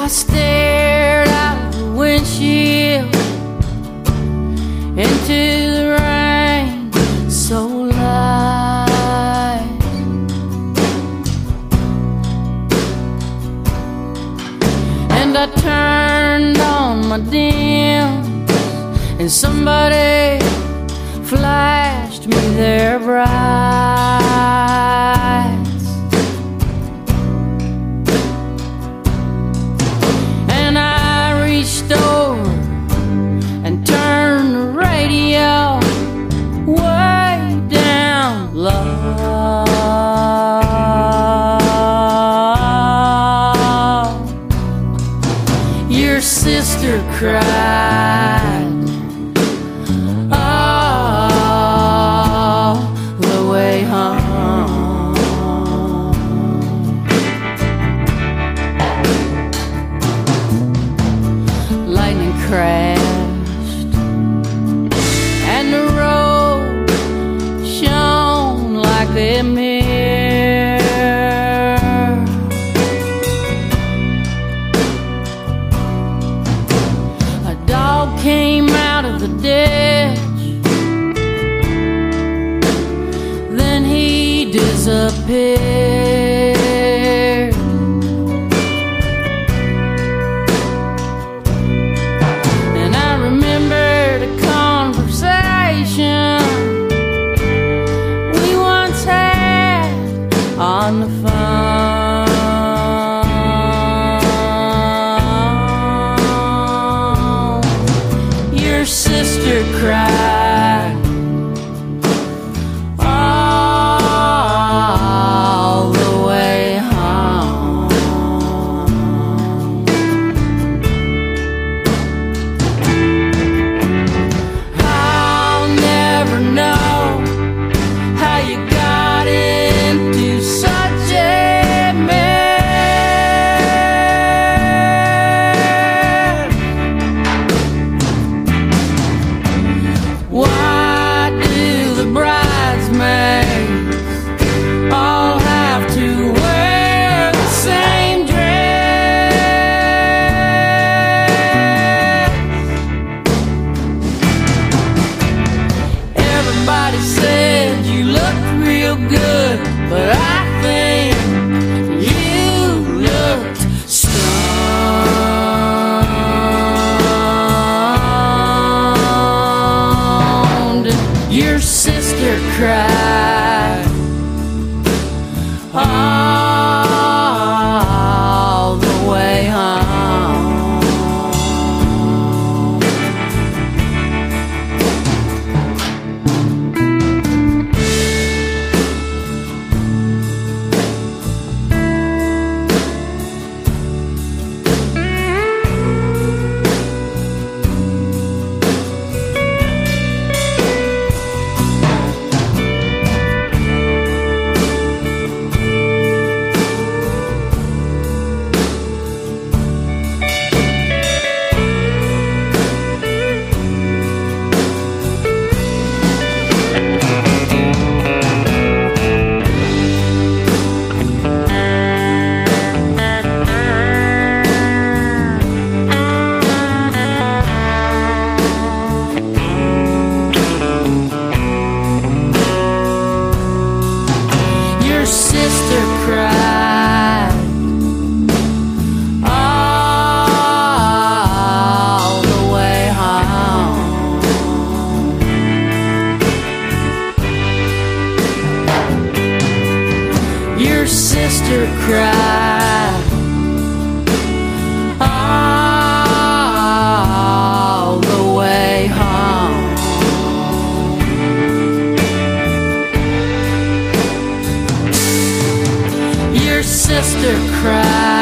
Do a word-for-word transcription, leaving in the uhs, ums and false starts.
I stared out the windshield into the rain so light, and I turned on my dims, and somebody flashed me their brights, and I reached over and turned the radio way down low. Your sister cried all the way home. Lightning crashed and the road shone like a mirror. A dog came out of the ditch, then he disappeared. And I remembered a conversation we once had on the phone. Your sister cried all the way home. I'll never know how you got into such a mess. Why do the bridesmaids all have to wear the same dress? Everybody said you looked real good, but I think you looked stoned. Your sister cried all the way home. Your sister cried all the way home. Your sister cried all the way home. Your sister cried